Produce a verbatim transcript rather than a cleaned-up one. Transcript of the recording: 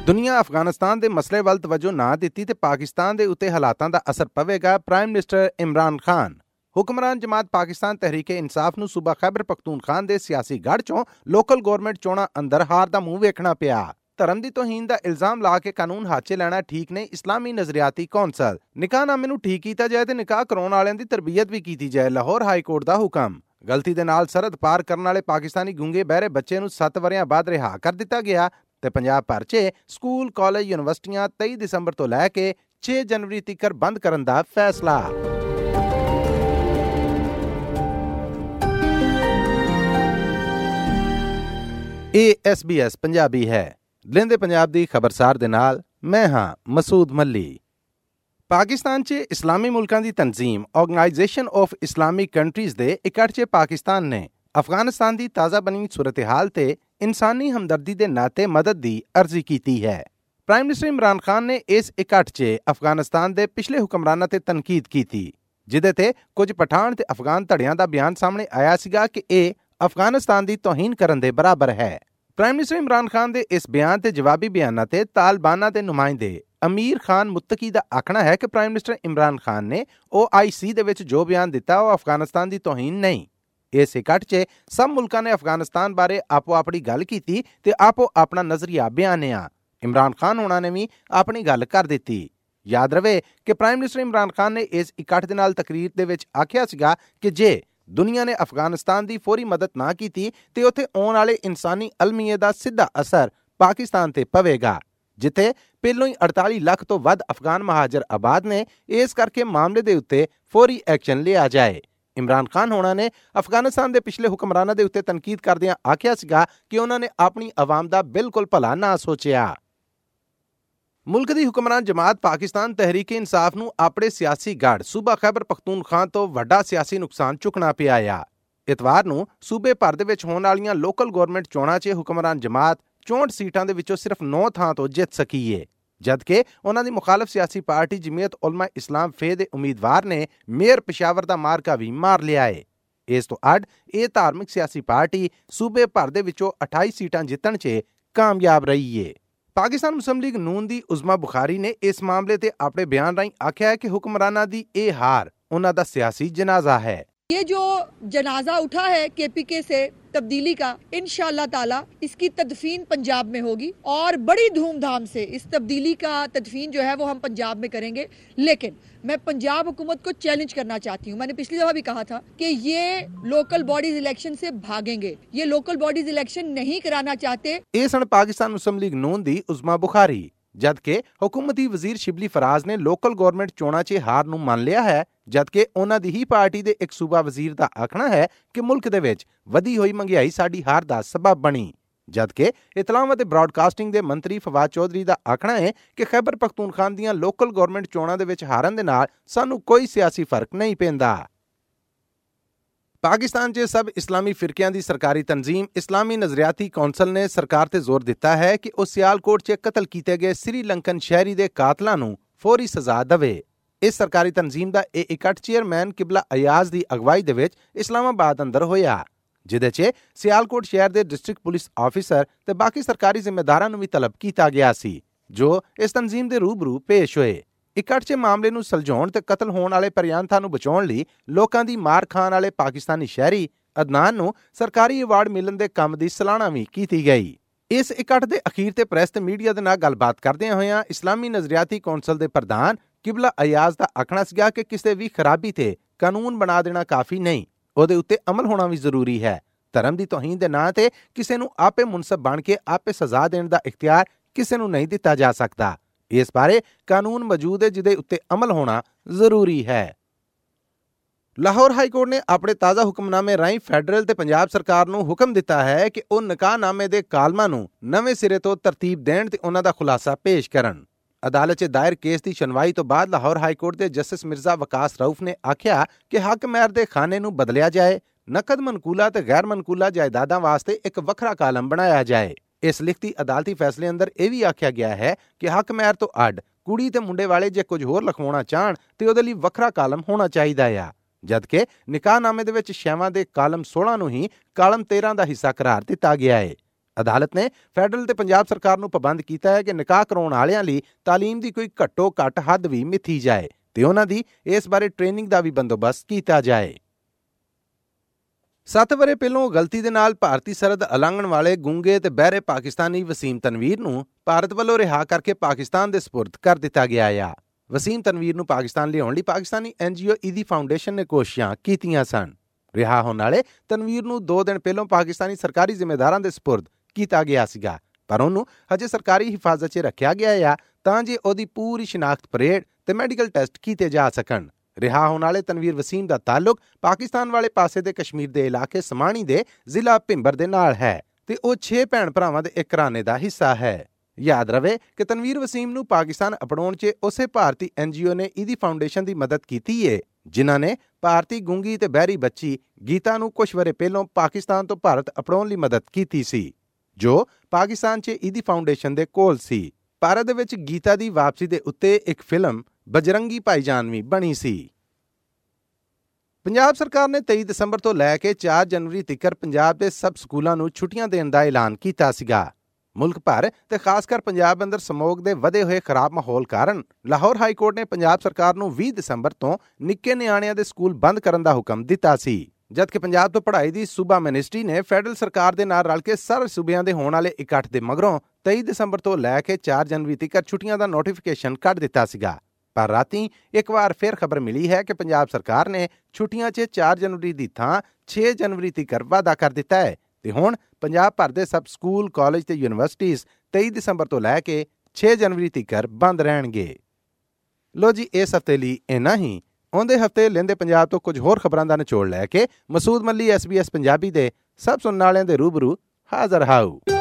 ਦੁਨੀਆ ਅਫਗਾਨਿਸਤਾਨ ਦੇ ਮਸਲੇ ਵੱਲ ਤਵੱਜੋ ਨਾ ਦਿੱਤੀ ਤੇ ਪਾਕਿਸਤਾਨ ਦੇ ਉੱਤੇ ਹਾਲਾਤਾਂ ਦਾ ਅਸਰ ਪਵੇਗਾ। Prime minister Imran Khan. ਹੁਕਮਰਾਨ ਜਮਾਤ ਪਾਕਿਸਤਾਨ ਤਹਿਰੀਕੇ ਇਨਸਾਫ ਨੂੰ ਸੂਬਾ ਖੈਬਰ ਪਖਤੂਨਖਵਾਨ ਦੇ ਸਿਆਸੀ ਗੜ੍ਹ ਚੋਂ ਲੋਕਲ ਗੌਰਮੈਂਟ ਚੋਣਾਂ ਅੰਦਰ ਹਾਰ ਦਾ ਮੂੰਹ ਵੇਖਣਾ ਪਿਆ। ਧਰਮ ਦੀ ਤੋਹੀਨ ਦਾ ਇਲਜ਼ਾਮ ਲਾ ਕੇ ਕਾਨੂੰਨ ਹੱਥ 'ਚ ਲੈਣਾ ਠੀਕ ਨਹੀਂ। ਇਸਲਾਮੀ ਨਜ਼ਰੀਆਤੀ ਕੌਂਸਲ। ਨਿਕਾਹਨਾਮੇ ਨੂੰ ਠੀਕ ਕੀਤਾ ਜਾਏ ਤੇ ਨਿਕਾਹ ਕਰਾਉਣ ਵਾਲਿਆਂ ਦੀ ਤਰਬੀਅਤ ਵੀ ਕੀਤੀ ਜਾਏ। ਲਾਹੌਰ ਹਾਈ ਕੋਰਟ ਦਾ ਹੁਕਮ। ਗਲਤੀ ਦੇ ਨਾਲ ਸਰਹੱਦ ਪਾਰ ਕਰਨ ਵਾਲੇ ਪਾਕਿਸਤਾਨੀ ਗੂੰਗੇ ਬਹਿਰੇ ਬੱਚੇ ਨੂੰ ਸੱਤ ਵਰ੍ਹਿਆਂ ਬਾਅਦ ਰਿਹਾ ਕਰ ਦਿੱਤਾ ਗਿਆ ਤੇ ਪੰਜਾਬ ਭਰ 'ਚ ਸਕੂਲ, ਕਾਲਜ, ਯੂਨੀਵਰਸਿਟੀਆਂ ਤੇਈ ਦਸੰਬਰ ਤੋਂ ਲੈ ਕੇ ਛੇ ਜਨਵਰੀ ਤੀਕਰ ਬੰਦ ਕਰਨ ਦਾ ਫੈਸਲਾ। ਇਹ ਐਸ ਬੀ ਐਸ ਪੰਜਾਬੀ ਹੈ। ਲਹਿੰਦੇ ਪੰਜਾਬ ਦੀ ਖਬਰਸਾਰ ਦੇ ਨਾਲ ਮੈਂ ਹਾਂ ਮਸੂਦ ਮੱਲੀ। ਪਾਕਿਸਤਾਨ 'ਚ ਇਸਲਾਮੀ ਮੁਲਕਾਂ ਦੀ ਤਨਜ਼ੀਮ ਆਰਗੇਨਾਈਜੇਸ਼ਨ ਆਫ ਇਸਲਾਮਿਕ ਕੰਟਰੀਜ਼ ਦੇ ਇਕੱਠ 'ਚ ਪਾਕਿਸਤਾਨ ਨੇ ਅਫਗਾਨਿਸਤਾਨ ਦੀ ਤਾਜ਼ਾ ਬਣੀ ਸੂਰਤ-ਏ-ਹਾਲ ਤੇ ਇਨਸਾਨੀ ਹਮਦਰਦੀ ਦੇ ਨਾਤੇ ਮਦਦ ਦੀ ਅਰਜ਼ੀ ਕੀਤੀ ਹੈ। ਪ੍ਰਾਈਮ ਮਿਨਿਸਟਰ ਇਮਰਾਨ ਖਾਨ ਨੇ ਇਸ ਇਕੱਠ 'ਚ ਅਫਗਾਨਿਸਤਾਨ ਦੇ ਪਿਛਲੇ ਹੁਕਮਰਾਨਾਂ ਤੇ ਤਨਕੀਦ ਕੀਤੀ, ਜਿਹਦੇ ਤੇ ਕੁਝ ਪਠਾਨ ਤੇ ਅਫਗਾਨ ਧੜਿਆਂ ਦਾ ਬਿਆਨ ਸਾਹਮਣੇ ਆਇਆ ਸੀਗਾ ਕਿ ਇਹ ਅਫਗਾਨਿਸਤਾਨ ਦੀ ਤੋਹੀਨ ਕਰਨ ਦੇ ਬਰਾਬਰ ਹੈ। ਪ੍ਰਾਈਮ ਮਿਨਿਸਟਰ ਇਮਰਾਨ ਖਾਨ ਦੇ ਇਸ ਬਿਆਨ ਤੇ ਜਵਾਬੀ ਬਿਆਨਾਂ ਤੇ ਤਾਲਿਬਾਨਾਂ ਦੇ ਨੁਮਾਇੰਦੇ ਅਮੀਰ ਖਾਨ ਮੁੱਤਕੀ ਦਾ ਆਖਣਾ ਹੈ ਕਿ ਪ੍ਰਾਈਮ ਮਿਨਿਸਟਰ ਇਮਰਾਨ ਖਾਨ ਨੇ ਓ ਆਈ ਸੀ ਦੇ ਵਿੱਚ ਜੋ ਬਿਆਨ ਦਿੱਤਾ ਉਹ ਅਫਗਾਨਿਸਤਾਨ ਦੀ ਤੋਹੀਨ ਨਹੀਂ। ਇਸ ਇਕੱਠ 'ਚ ਸਭ ਮੁਲਕਾਂ ਨੇ ਅਫਗਾਨਿਸਤਾਨ ਬਾਰੇ ਆਪੋ ਆਪਣੀ ਗੱਲ ਕੀਤੀ ਤੇ ਆਪੋ ਆਪਣਾ ਨਜ਼ਰੀਆ ਬਿਆਨਿਆ। ਇਮਰਾਨ ਖਾਨ ਹੋਣਾ ਨੇ ਵੀ ਆਪਣੀ ਗੱਲ ਕਰ ਦਿੱਤੀ। ਯਾਦ ਰਵੇ ਕਿ ਪ੍ਰਾਈਮ ਮਿਨਿਸਟਰ ਇਮਰਾਨ ਖਾਨ ਨੇ ਇਸ ਇਕੱਠ ਦੇ ਨਾਲ ਤਕਰੀਰ ਦੇ ਵਿੱਚ ਆਖਿਆ ਸੀਗਾ ਕਿ ਜੇ ਦੁਨੀਆ ਨੇ ਅਫਗਾਨਿਸਤਾਨ ਦੀ ਫੌਰੀ ਮਦਦ ਨਾ ਕੀਤੀ ਤੇ ਉੱਥੇ ਆਉਣ ਵਾਲੇ ਇਨਸਾਨੀ ਅਲਮੀਏ ਦਾ ਸਿੱਧਾ ਅਸਰ ਪਾਕਿਸਤਾਨ ਤੇ ਪਵੇਗਾ, ਜਿੱਥੇ ਪਹਿਲੋਂ ਹੀ ਅੜਤਾਲੀ ਲੱਖ ਤੋਂ ਵੱਧ ਅਫਗਾਨ ਮਹਾਜਰ ਆਬਾਦ ਨੇ। ਇਸ ਕਰਕੇ ਮਾਮਲੇ ਦੇ ਉੱਤੇ ਫੌਰੀ ਐਕਸ਼ਨ ਲਿਆ ਜਾਏ। ਇਮਰਾਨ ਖਾਨ ਹੋਣਾ ਨੇ ਅਫਗਾਨਿਸਤਾਨ ਦੇ ਪਿਛਲੇ ਹੁਕਮਰਾਨਾਂ ਦੇ ਉੱਤੇ ਤਨਕੀਦ ਕਰਦਿਆਂ ਆਖਿਆ ਸੀਗਾ ਕਿ ਉਹਨਾਂ ਨੇ ਆਪਣੀ ਆਵਾਮ ਦਾ ਬਿਲਕੁਲ ਭਲਾ ਨਾ ਸੋਚਿਆ। ਮੁਲਕ ਦੀ ਹੁਕਮਰਾਨ ਜਮਾਤ ਪਾਕਿਸਤਾਨ ਤਹਿਰੀਕੇ ਇਨਸਾਫ ਨੂੰ ਆਪਣੇ ਸਿਆਸੀ ਗੜ੍ਹ ਸੂਬਾ ਖੈਬਰ ਪਖਤੂਨਖਵਾ ਤੋਂ ਵੱਡਾ ਸਿਆਸੀ ਨੁਕਸਾਨ ਚੁੱਕਣਾ ਪਿਆ ਆ। ਇਤਵਾਰ ਨੂੰ ਸੂਬੇ ਭਰ ਦੇ ਵਿੱਚ ਹੋਣ ਵਾਲੀਆਂ ਲੋਕਲ ਗੌਰਮੈਂਟ ਚੋਣਾਂ 'ਚ ਹੁਕਮਰਾਨ ਜਮਾਤ ਚੌਂਹਠ ਸੀਟਾਂ ਦੇ ਵਿੱਚੋਂ ਸਿਰਫ ਨੌ ਥਾਂ ਤੋਂ ਜਿੱਤ ਸਕੀ ਏ, ਜਦਕਿ ਉਹਨਾਂ ਦੀ ਮੁਖਾਲਫ ਸਿਆਸੀ ਪਾਰਟੀ ਜਮੀਅਤ ਉਲਮਾ ਇਸਲਾਮ ਫੇ ਦੇ ਉਮੀਦਵਾਰ ਨੇ ਮੇਅਰ ਪਿਸ਼ਾਵਰ ਦਾ ਮਾਰਕਾ ਵੀ ਮਾਰ ਲਿਆ ਏ। ਇਸ ਤੋਂ ਅੱਡ ਇਹ ਧਾਰਮਿਕ ਸਿਆਸੀ ਪਾਰਟੀ ਸੂਬੇ ਭਰ ਦੇ ਵਿੱਚੋਂ ਅਠਾਈ ਸੀਟਾਂ ਜਿੱਤਣ 'ਚ ਕਾਮਯਾਬ ਰਹੀ ਏ। ਪਾਕਿਸਤਾਨ ਮੁਸਲਿਮ ਲੀਗ ਨੂਨ ਦੀ ਉਜ਼ਮਾ ਬੁਖਾਰੀ ਨੇ ਇਸ ਮਾਮਲੇ ਤੇ ਆਪਣੇ ਬਿਆਨ ਰਾਹੀਂ ਆਖਿਆ ਹੈ ਕਿ ਹੁਕਮਰਾਨਾਂ ਦੀ ਇਹ ਹਾਰ ਉਹਨਾਂ ਦਾ ਸਿਆਸੀ जनाजा है। ये जो जनाजा उठा है के पी के से तब्दीली का, इंशाअल्लाह ताला इसकी तदफीन पंजाब में होगी और बड़ी धूमधाम से इस तब्दीली का तदफीन जो है वो हम पंजाब में करेंगे। लेकिन मैं पंजाब हुकूमत को चैलेंज करना चाहती हूँ। मैंने पिछली दफा भी कहा था कि ये लोकल बॉडीज इलेक्शन से भागेंगे, ये लोकल बॉडीज इलेक्शन नहीं कराना चाहते। ਇਹ ਸਨ ਪਾਕਿਸਤਾਨ ਮੁਸਲਿਮ ਲੀਗ ਨੂਨ ਦੀ ਉਜ਼ਮਾ ਬੁਖਾਰੀ, ਜਦਕਿ ਹੁਕੂਮਤੀ ਵਜ਼ੀਰ ਸ਼ਿਬਲੀ ਫਰਾਜ਼ ਨੇ ਲੋਕਲ ਗੌਰਮੈਂਟ ਚੋਣਾਂ 'ਚ ਹਾਰ ਨੂੰ ਮੰਨ ਲਿਆ ਹੈ, ਜਦਕਿ ਉਹਨਾਂ ਦੀ ਹੀ ਪਾਰਟੀ ਦੇ ਇੱਕ ਸੂਬਾ ਵਜ਼ੀਰ ਦਾ ਆਖਣਾ ਹੈ ਕਿ ਮੁਲਕ ਦੇ ਵਿੱਚ ਵਧੀ ਹੋਈ ਮਹਿੰਗਾਈ ਸਾਡੀ ਹਾਰ ਦਾ ਸਬਬ ਬਣੀ। ਜਦਕਿ ਇਤਲਾਮ ਅਤੇ ਬ੍ਰਾਡਕਾਸਟਿੰਗ ਦੇ ਮੰਤਰੀ ਫਵਾਦ ਚੌਧਰੀ ਦਾ ਆਖਣਾ ਹੈ ਕਿ ਖੈਬਰ ਪਖਤੂਨਖਵਾ ਦੀਆਂ ਲੋਕਲ ਗੌਰਮੈਂਟ ਚੋਣਾਂ ਦੇ ਵਿੱਚ ਹਾਰਨ ਦੇ ਨਾਲ ਸਾਨੂੰ ਕੋਈ ਸਿਆਸੀ ਫਰਕ ਨਹੀਂ ਪੈਂਦਾ। ਪਾਕਿਸਤਾਨ 'ਚ ਸਭ ਇਸਲਾਮੀ ਫਿਰਕਿਆਂ ਦੀ ਸਰਕਾਰੀ ਤਨਜ਼ੀਮ ਇਸਲਾਮੀ ਨਜ਼ਰੀਆਤੀ ਕੌਂਸਲ ਨੇ ਸਰਕਾਰ ਤੇ ਜ਼ੋਰ ਦਿੱਤਾ ਹੈ ਕਿ ਉਹ ਸਿਆਲਕੋਟ 'ਚ ਕਤਲ ਕੀਤੇ ਗਏ ਸ੍ਰੀਲੰਕਨ ਸ਼ਹਿਰੀ ਦੇ ਕਾਤਲਾਂ ਨੂੰ ਫੌਰੀ ਸਜ਼ਾ ਦੇਵੇ। ਇਸ ਸਰਕਾਰੀ ਤਨਜ਼ੀਮ ਦਾ ਇਹ ਇਕੱਠ ਚੇਅਰਮੈਨ ਕਿਬਲਾ ਅਯਾਜ਼ ਦੀ ਅਗਵਾਈ ਦੇ ਵਿੱਚ ਇਸਲਾਮਾਬਾਦ ਅੰਦਰ ਹੋਇਆ, ਜਿਹਦੇ 'ਚ ਸਿਆਲਕੋਟ ਸ਼ਹਿਰ ਦੇ ਡਿਸਟ੍ਰਿਕਟ ਪੁਲਿਸ ਆਫਿਸਰ ਤੇ ਬਾਕੀ ਸਰਕਾਰੀ ਜ਼ਿੰਮੇਦਾਰਾਂ ਨੂੰ ਵੀ ਤਲਬ ਕੀਤਾ ਗਿਆ ਸੀ, ਜੋ ਇਸ ਤਨਜ਼ੀਮ ਦੇ ਰੂਬਰੂ ਪੇਸ਼ ਹੋਏ। ਇਕੱਠ 'ਚ ਮਾਮਲੇ ਨੂੰ ਸੁਲਝਾਉਣ ਤੇ ਕਤਲ ਹੋਣ ਵਾਲੇ ਪਰਿਆਂਥਾਂ ਨੂੰ ਬਚਾਉਣ ਲਈ ਲੋਕਾਂ ਦੀ ਮਾਰ ਖਾਣ ਵਾਲੇ ਪਾਕਿਸਤਾਨੀ ਸ਼ਹਿਰੀ ਅਦਨਾਨ ਨੂੰ ਸਰਕਾਰੀ ਅਵਾਰਡ ਮਿਲਣ ਦੇ ਕੰਮ ਦੀ ਸਲਾਹਣਾ ਵੀ ਕੀਤੀ ਗਈ। ਇਸ ਇਕੱਠ ਦੇ ਅਖੀਰ ਤੇ ਪ੍ਰੈਸ ਤੇ ਮੀਡੀਆ ਦੇ ਨਾਲ ਗੱਲਬਾਤ ਕਰਦਿਆਂ ਹੋਇਆਂ ਇਸਲਾਮੀ ਨਜ਼ਰੀਆਤੀ ਕੌਂਸਲ ਦੇ ਪ੍ਰਧਾਨ ਕਿਬਲਾ ਅਯਾਜ਼ ਦਾ ਆਖਣਾ ਸੀਗਾ ਕਿ ਕਿਸੇ ਵੀ ਖਰਾਬੀ ਤੇ ਕਾਨੂੰਨ ਬਣਾ ਦੇਣਾ ਕਾਫੀ ਨਹੀਂ, ਉਹਦੇ ਉੱਤੇ ਅਮਲ ਹੋਣਾ ਵੀ ਜ਼ਰੂਰੀ ਹੈ। ਧਰਮ ਦੀ ਤੋਹੀਨ ਦੇ ਨਾਂ ਤੇ ਕਿਸੇ ਨੂੰ ਆਪੇ ਮੁਨਸਬ ਬਣ ਕੇ ਆਪੇ ਸਜ਼ਾ ਦੇਣ ਦਾ ਇਖਤਿਆਰ ਕਿਸੇ ਨੂੰ ਨਹੀਂ ਦਿੱਤਾ ਜਾ ਸਕਦਾ। ਇਸ ਬਾਰੇ ਕਾਨੂੰਨ ਮੌਜੂਦ ਹੈ, ਜਿਹਦੇ ਉੱਤੇ ਅਮਲ ਹੋਣਾ ਜ਼ਰੂਰੀ ਹੈ। ਲਾਹੌਰ ਹਾਈ ਕੋਰਟ ਨੇ ਆਪਣੇ ਤਾਜ਼ਾ ਹੁਕਮਨਾਮੇ ਰਾਹੀਂ ਫੈਡਰਲ ਤੇ ਪੰਜਾਬ ਸਰਕਾਰ ਨੂੰ ਹੁਕਮ ਦਿੱਤਾ ਹੈ ਕਿ ਉਹ ਨਿਕਾਹਨਾਮੇ ਦੇ ਕਾਲਮਾਂ ਨੂੰ ਨਵੇਂ ਸਿਰੇ ਤੋਂ ਤਰਤੀਬ ਦੇਣ ਤੇ ਉਹਨਾਂ ਦਾ ਖੁਲਾਸਾ ਪੇਸ਼ ਕਰਨ। ਅਦਾਲਤ 'ਚ ਦਾਇਰ ਕੇਸ ਦੀ ਸੁਣਵਾਈ ਤੋਂ ਬਾਅਦ ਲਾਹੌਰ ਹਾਈ ਕੋਰਟ ਦੇ ਜਸਟਿਸ ਮਿਰਜ਼ਾ ਵਕਾਸ ਰਊਫ ਨੇ ਆਖਿਆ ਕਿ ਹੱਕ ਮਹਿਰ ਦੇ ਖਾਨੇ ਨੂੰ ਬਦਲਿਆ ਜਾਏ, ਨਕਦ ਮਨਕੂਲਾ ਤੇ ਗੈਰ ਮਨਕੂਲਾ ਜਾਇਦਾਦਾਂ ਵਾਸਤੇ ਇੱਕ ਵੱਖਰਾ ਕਾਲਮ ਬਣਾਇਆ ਜਾਏ। ਇਸ ਲਿਖਤੀ ਅਦਾਲਤੀ ਫੈਸਲੇ ਅੰਦਰ ਇਹ ਵੀ ਆਖਿਆ ਗਿਆ ਹੈ ਕਿ ਹੱਕ ਮਹਿਰ ਤੋਂ ਅੱਡ ਕੁੜੀ ਤੇ ਮੁੰਡੇ ਵਾਲੇ ਜੇ ਕੁਝ ਹੋਰ ਲਿਖਵਾਉਣਾ ਚਾਹਣ ਤੇ ਉਹਦੇ ਲਈ ਵੱਖਰਾ ਕਾਲਮ ਹੋਣਾ ਚਾਹੀਦਾ ਆ, ਜਦਕਿ ਨਿਕਾਹਨਾਮੇ ਦੇ ਵਿੱਚ ਸ਼ੈਵਾਂ ਦੇ ਕਾਲਮ ਸੋਲਾਂ ਨੂੰ ਹੀ ਕਾਲਮ ਤੇਰਾਂ ਦਾ ਹਿੱਸਾ ਕਰਾਰ ਦਿੱਤਾ ਗਿਆ ਹੈ। ਅਦਾਲਤ ਨੇ ਫੈਡਰਲ ਤੇ ਪੰਜਾਬ ਸਰਕਾਰ ਨੂੰ ਪਾਬੰਦ ਕੀਤਾ ਹੈ ਕਿ ਨਿਕਾਹ ਕਰਾਉਣ ਵਾਲਿਆਂ ਲਈ ਤਾਲੀਮ ਦੀ ਕੋਈ ਘੱਟੋ ਘੱਟ ਹੱਦ ਵੀ ਮਿਥੀ ਜਾਏ ਤੇ ਉਹਨਾਂ ਦੀ ਇਸ ਬਾਰੇ ਟ੍ਰੇਨਿੰਗ ਦਾ ਵੀ ਬੰਦੋਬਸਤ ਕੀਤਾ ਜਾਏ। ਸੱਤ ਵਰੇ ਪਹਿਲੋਂ ਗਲਤੀ ਦੇ ਨਾਲ ਭਾਰਤੀ ਸਰਹੱਦ ਉਲੰਘਣ ਵਾਲੇ ਗੂੰਗੇ ਤੇ ਬਹਿਰੇ ਪਾਕਿਸਤਾਨੀ ਵਸੀਮ ਤਨਵੀਰ ਨੂੰ ਭਾਰਤ ਵੱਲੋਂ ਰਿਹਾ ਕਰਕੇ ਪਾਕਿਸਤਾਨ ਦੇ ਸਪੁਰਦ ਕਰ ਦਿੱਤਾ ਗਿਆ ਆ। ਵਸੀਮ ਤਨਵੀਰ ਨੂੰ ਪਾਕਿਸਤਾਨ ਲਿਆਉਣ ਲਈ ਪਾਕਿਸਤਾਨੀ ਐਨਜੀਓ ਈਦੀ ਫਾਊਂਡੇਸ਼ਨ ਨੇ ਕੋਸ਼ਿਸ਼ਾਂ ਕੀਤੀਆਂ ਸਨ। ਰਿਹਾ ਹੋਣ ਵਾਲੇ ਤਨਵੀਰ ਨੂੰ ਦੋ ਦਿਨ ਪਹਿਲੋਂ ਪਾਕਿਸਤਾਨੀ ਸਰਕਾਰੀ ਜ਼ਿੰਮੇਦਾਰਾਂ ਦੇ ਸਪੁਰਦ ਕੀਤਾ ਗਿਆ ਸੀਗਾ, ਪਰ ਉਹਨੂੰ ਹਜੇ ਸਰਕਾਰੀ ਹਿਫਾਜ਼ਤ 'ਚ ਰੱਖਿਆ ਗਿਆ ਆ ਤਾਂ ਜੇ ਉਹਦੀ ਪੂਰੀ ਸ਼ਨਾਖਤ ਪਰੇਡ ਤੇ ਮੈਡੀਕਲ ਟੈਸਟ ਕੀਤੇ ਜਾ ਸਕਣ। ਰਿਹਾ ਹੋਣ ਵਾਲੇ ਤਨਵੀਰ ਵਸੀਮ ਦਾ ਤਾਲੁਕ ਪਾਕਿਸਤਾਨ ਵਾਲੇ ਪਾਸੇ ਦੇ ਕਸ਼ਮੀਰ ਦੇ ਇਲਾਕੇ ਸਮਾਣੀ ਦੇ ਜ਼ਿਲ੍ਹਾ ਭਿੰਬਰ ਦੇ ਨਾਲ ਹੈ ਤੇ ਉਹ ਛੇ ਭੈਣ ਭਰਾਵਾਂ ਦੇ ਇੱਕ ਘਰਾਣੇ ਦਾ ਹਿੱਸਾ ਹੈ। ਯਾਦ ਰਵੇ ਕਿ ਤਨਵੀਰ ਵਸੀਮ ਨੂੰ ਪਾਕਿਸਤਾਨ ਅਪਣਾਉਣ 'ਚ ਉਸੇ ਭਾਰਤੀ ਐਨਜੀਓ ਨੇ ਈਦੀ ਫਾਊਂਡੇਸ਼ਨ ਦੀ ਮਦਦ ਕੀਤੀ ਏ ਜਿਨ੍ਹਾਂ ਨੇ ਭਾਰਤੀ ਗੂੰਗੀ ਤੇ ਬਹਿਰੀ ਬੱਚੀ ਗੀਤਾ ਨੂੰ ਕੁਝ ਵਰੇ ਪਹਿਲੋਂ ਪਾਕਿਸਤਾਨ ਤੋਂ ਭਾਰਤ ਅਪਣਾਉਣ ਲਈ ਮਦਦ ਕੀਤੀ ਸੀ, ਜੋ ਪਾਕਿਸਤਾਨ 'ਚ ਈਦੀ ਫਾਊਂਡੇਸ਼ਨ ਦੇ ਕੋਲ ਸੀ। ਭਾਰਤ ਦੇ ਵਿੱਚ ਗੀਤਾ ਦੀ ਵਾਪਸੀ ਦੇ ਉੱਤੇ ਇੱਕ ਫਿਲਮ ਬਜਰੰਗੀ ਭਾਈਜਾਨ ਵੀ ਬਣੀ ਸੀ। ਪੰਜਾਬ ਸਰਕਾਰ ਨੇ ਤੇਈ ਦਸੰਬਰ ਤੋਂ ਲੈ ਕੇ ਚਾਰ ਜਨਵਰੀ ਤੀਕਰ ਪੰਜਾਬ ਦੇ ਸਭ ਸਕੂਲਾਂ ਨੂੰ ਛੁੱਟੀਆਂ ਦੇਣ ਦਾ ਐਲਾਨ ਕੀਤਾ ਸੀਗਾ। ਮੁਲਕ ਭਰ ਤੇ ਖਾਸ ਕਰ ਪੰਜਾਬ ਅੰਦਰ ਸਮੋਗ ਦੇ ਵਧੇ ਹੋਏ ਖਰਾਬ ਮਾਹੌਲ ਕਾਰਨ ਲਾਹੌਰ ਹਾਈ ਕੋਰਟ ਨੇ ਪੰਜਾਬ ਸਰਕਾਰ ਨੂੰ ਵੀਹ ਦਸੰਬਰ ਤੋਂ ਨਿੱਕੇ ਨਿਆਣਿਆਂ ਦੇ ਸਕੂਲ ਬੰਦ ਕਰਨ ਦਾ ਹੁਕਮ ਦਿੱਤਾ ਸੀ, ਜਦਕਿ ਪੰਜਾਬ ਤੋਂ ਪੜ੍ਹਾਈ ਦੀ ਸੂਬਾ ਮਿਨਿਸਟਰੀ ਨੇ ਫੈਡਰਲ ਸਰਕਾਰ ਦੇ ਨਾਲ ਰਲ ਕੇ ਸਾਰੇ ਸੂਬਿਆਂ ਦੇ ਹੋਣ ਵਾਲੇ ਇਕੱਠ ਦੇ ਮਗਰੋਂ ਤੇਈ ਦਸੰਬਰ ਤੋਂ ਲੈ ਕੇ ਚਾਰ ਜਨਵਰੀ ਤੱਕ ਛੁੱਟੀਆਂ ਦਾ ਨੋਟੀਫਿਕੇਸ਼ਨ ਕੱਢ ਦਿੱਤਾ ਸੀਗਾ। ਪਰ ਰਾਤੀ ਇੱਕ ਵਾਰ ਫਿਰ ਖਬਰ ਮਿਲੀ ਹੈ ਕਿ ਪੰਜਾਬ ਸਰਕਾਰ ਨੇ ਛੁੱਟੀਆਂ 'ਚ ਚਾਰ ਜਨਵਰੀ ਦੀ ਥਾਂ ਛੇ ਜਨਵਰੀ ਤੱਕ ਵਾਧਾ ਕਰ ਦਿੱਤਾ ਹੈ ਤੇ ਹੁਣ ਪੰਜਾਬ ਭਰ ਦੇ ਸਭ ਸਕੂਲ, ਕਾਲਜ ਤੇ ਯੂਨੀਵਰਸਿਟੀਜ਼ ਤੇਈ ਦਸੰਬਰ ਤੋਂ ਲੈ ਕੇ ਛੇ ਜਨਵਰੀ ਤੱਕ ਬੰਦ ਰਹਿਣਗੇ। ਲੋ ਜੀ, ਇਸ ਹਫ਼ਤੇ ਲਈ ਇੰਨਾ ਹੀ। ਆਉਂਦੇ ਹਫ਼ਤੇ ਲਹਿੰਦੇ ਪੰਜਾਬ ਤੋਂ ਕੁਝ ਹੋਰ ਖਬਰਾਂ ਦਾ ਨਿਚੋੜ ਲੈ ਕੇ ਮਸੂਦ ਮੱਲੀ ਐਸ ਬੀ ਐਸ ਪੰਜਾਬੀ ਦੇ ਸਭ ਸੁਣਨ ਵਾਲਿਆਂ ਦੇ ਰੂਬਰੂ ਹਾਜ਼ਰ ਹਾਊ।